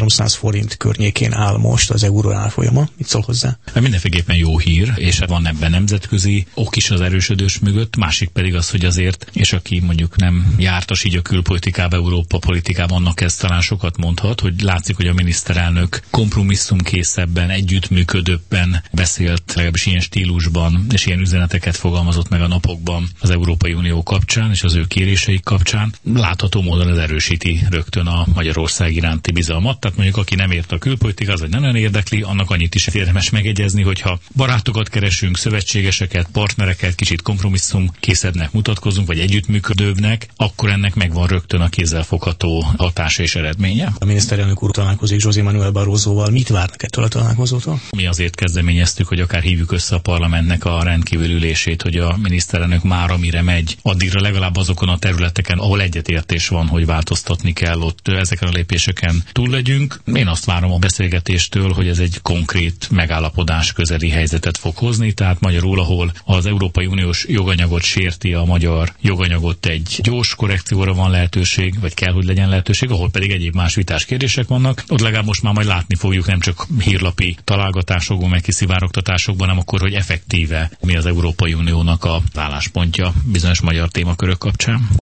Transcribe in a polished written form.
300 forint környékén áll most az euró árfolyama. Mit szól hozzá? Mindenféleképpen jó hír, és van ebben nemzetközi ok is az erősödés mögött, másik pedig az, hogy azért, és aki mondjuk nem jártas így a külpolitikában, Európa politikában, annak ez talán sokat mondhat, hogy látszik, hogy a miniszterelnök kompromisszumkészebben, együttműködőbben beszélt, legalábbis ilyen stílusban, és ilyen üzeneteket fogalmazott meg a napokban az Európai Unió kapcsán, és az ő kéréseik kapcsán. Látható módon ez erősíti rögtön a Magyarország iránti bizalmat. Tehát mondjuk, aki nem ért a külpolitika, vagy nem nagyon érdekli, annak annyit is érdemes megegyezni, hogyha barátokat keresünk, szövetségeseket, partnereket, kicsit kompromisszumkészednek mutatkozunk, vagy együttműködőbbnek, akkor ennek megvan rögtön a kézzelfogható hatása és eredménye. A miniszterelnök úr találkozik José Manuel Barrosoval. Mit várnak ettől a találkozótól? Mi azért kezdeményeztük, hogy akár hívjuk össze a parlamentnek a rendkívül ülését, hogy a miniszterelnök már amire megy, addigra legalább azokon a területeken, ahol egyetértés van, hogy változtatni kell, ott ezeken a lépéseken túl legyünk. Én azt várom a beszélgetéstől, hogy ez egy konkrét megállapodás közeli helyzetet fog hozni, tehát magyarul, ahol az Európai Uniós joganyagot sérti a magyar joganyagot, egy gyors korrekcióra van lehetőség, vagy kell, hogy legyen lehetőség, ahol pedig egyéb más vitás kérdések vannak. Ott legalább most már majd látni fogjuk, nem csak hírlapi találgatásokban, meg kiszivárogtatásokban, hanem akkor, hogy effektíve mi az Európai Uniónak a álláspontja bizonyos magyar témakörök kapcsán.